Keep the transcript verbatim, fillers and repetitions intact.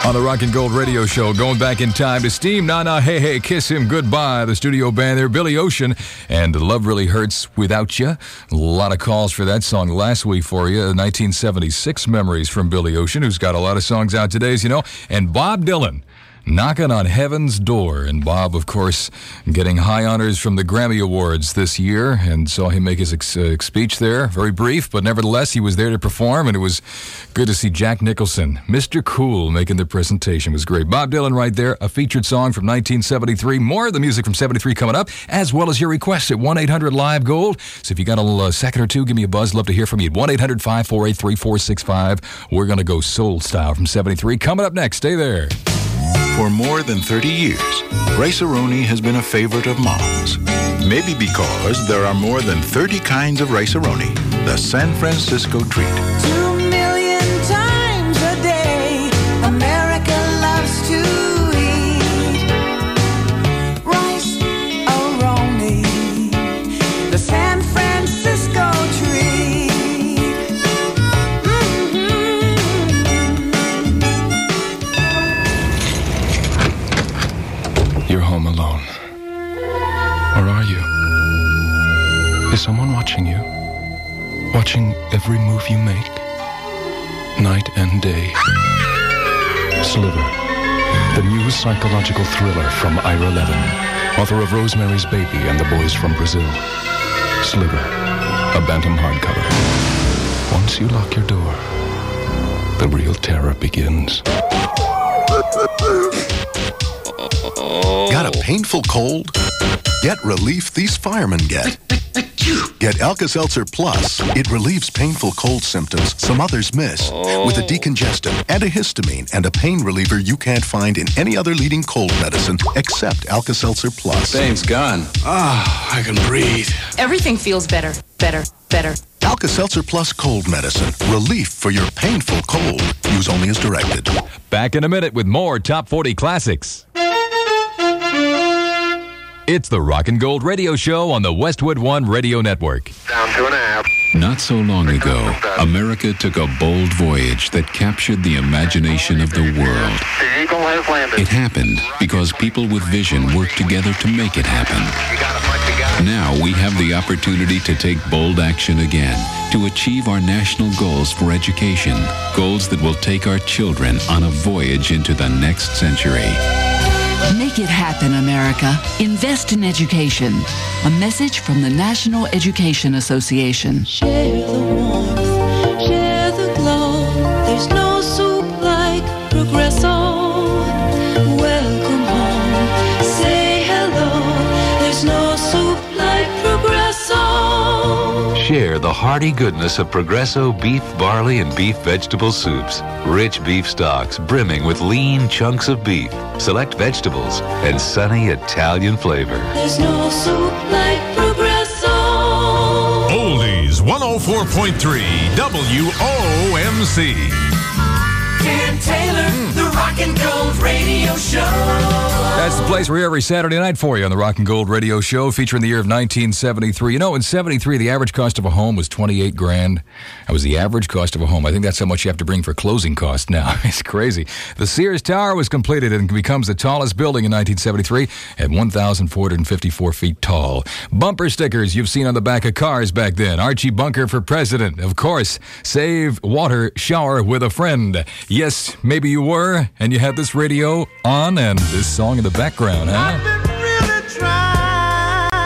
on the Rock and Gold Radio Show. Going back in time to Steam, Na Na Hey Hey, Kiss Him Goodbye. The studio band there, Billy Ocean, and Love Really Hurts Without You. A lot of calls for that song last week for you. nineteen seventy-six memories from Billy Ocean, who's got a lot of songs out today, as you know. And Bob Dylan, Knocking on Heaven's Door. And Bob, of course, getting high honors from the Grammy Awards this year, and saw him make his ex- uh, speech there. Very brief, but nevertheless, he was there to perform, and it was good to see Jack Nicholson, Mister Cool, making the presentation. It was great. Bob Dylan right there, a featured song from nineteen seventy-three. More of the music from seventy-three coming up, as well as your requests at one eight hundred live gold. So if you got a little, uh, second or two, give me a buzz. Love to hear from you at one eight hundred five four eight three four six five. We're going to go soul style from seventy-three. Coming up next. Stay there. For more than thirty years, Rice-A-Roni has been a favorite of moms. Maybe because there are more than thirty kinds of Rice-A-Roni, the San Francisco treat. Two million times a day, America loves to eat Rice-A-Roni, the San Francisco treat. You're home alone. Or are you? Is someone watching you? Watching every move you make? Night and day. Sliver, the new psychological thriller from Ira Levin, author of Rosemary's Baby and The Boys from Brazil. Sliver, a Bantam hardcover. Once you lock your door, the real terror begins. Got a painful cold? Get relief these firemen get. Get Alka-Seltzer Plus. It relieves painful cold symptoms some others miss. With a decongestant, antihistamine, and a pain reliever you can't find in any other leading cold medicine except Alka-Seltzer Plus. Pain's gone. Ah, I can breathe. Everything feels better, better, better. Alka-Seltzer Plus cold medicine. Relief for your painful cold. Use only as directed. Back in a minute with more Top forty Classics. It's the Rock and Gold Radio Show on the Westwood One Radio Network. Down two and a half. Not so long ago, America took a bold voyage that captured the imagination of the world. The Eagle has landed. It happened because people with vision worked together to make it happen. Now we have the opportunity to take bold action again, to achieve our national goals for education, goals that will take our children on a voyage into the next century. Make it happen, America. Invest in education. A message from the National Education Association. Share the warmth, share the glow. There's no soup like Progresso. Welcome home, say hello. There's no soup like Progresso. Share the hearty goodness of Progresso beef, barley, and beef vegetable soups. Rich beef stocks brimming with lean chunks of beef, select vegetables, and sunny Italian flavor. There's no soup like Progresso. Oldies one oh four point three W O M C. Dan Taylor, the Rock and Gold Radio Show. That's the place we're here every Saturday night for you on the Rock and Gold Radio Show, featuring the year of nineteen seventy-three. You know, in seventy-three, the average cost of a home was twenty-eight grand. That was the average cost of a home. I think that's how much you have to bring for closing costs now. It's crazy. The Sears Tower was completed and becomes the tallest building in nineteen seventy-three at one thousand four hundred fifty-four feet tall. Bumper stickers you've seen on the back of cars back then. Archie Bunker for president. Of course, save water, shower with a friend. Yes, maybe you were, and you had this radio on and this song in the background, huh?